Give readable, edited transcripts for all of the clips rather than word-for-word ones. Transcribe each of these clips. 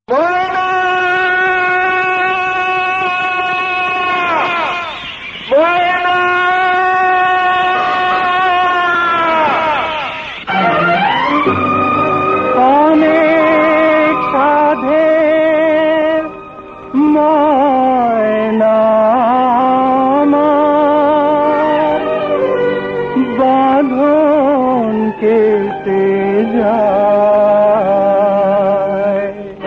ময়না ময়না অনেক সাধে ময়না বাঁধন কেটে যায়।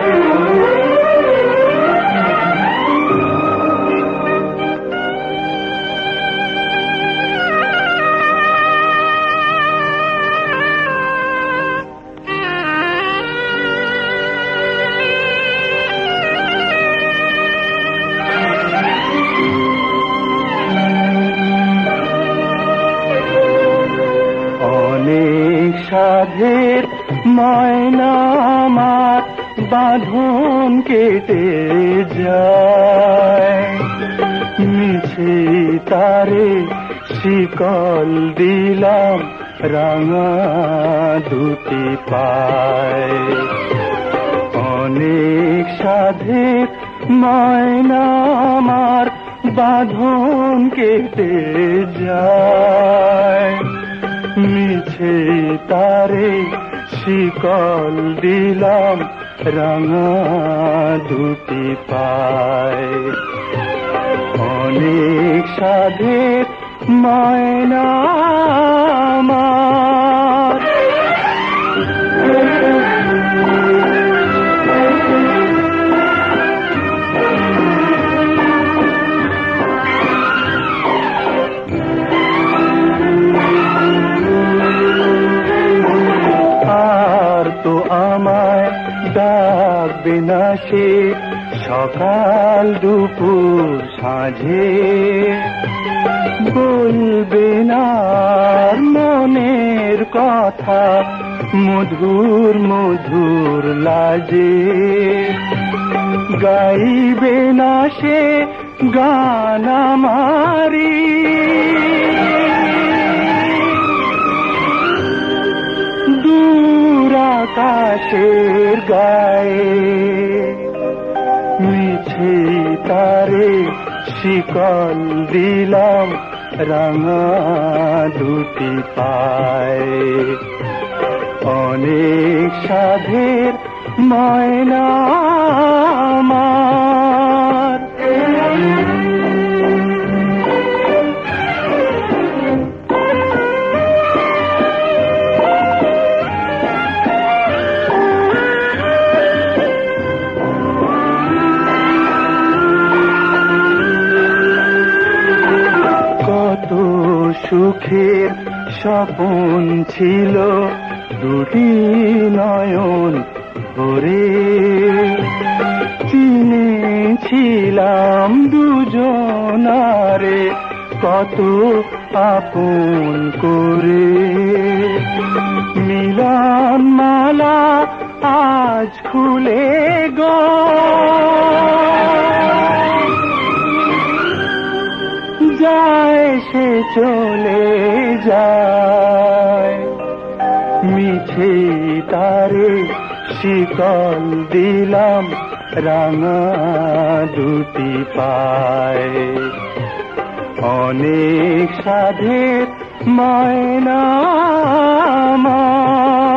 অনেক সাধের ময়না আমার বাঁধন কেটে যায়। মিছে তারে শিকল দিলাম রাঙা দুটি পায়। অনেক সাধের ময়না আমার বাঁধন কেটে যায়। মিছে তারে শিকল দিলাম রাঙা দুটি পায়। অনেক সাধের ময়না আমার। তো আমায় ডাকবে না সে সকাল দুপুর সাঁঝে। বলবে না মনের কথা মধুর মধুর লাজে। গাইবে না সে গান আমারি। আকাশের গায়ে মিছে তারে শিকল দিলাম রাঙা দুটি পায়। অনেক সাধের ময়না আমার। সুখের স্বপন ছিল দুটি নয়ন ভরে। চিনেছিলাম দুজনারে কত আপন করে। মিলন মালা আজ খুলে গো যায় সে চলে যায়। মিছে তারে শিকল দিলাম রাঙা দুটি পায়। অনেক সাধের ময়না আমার।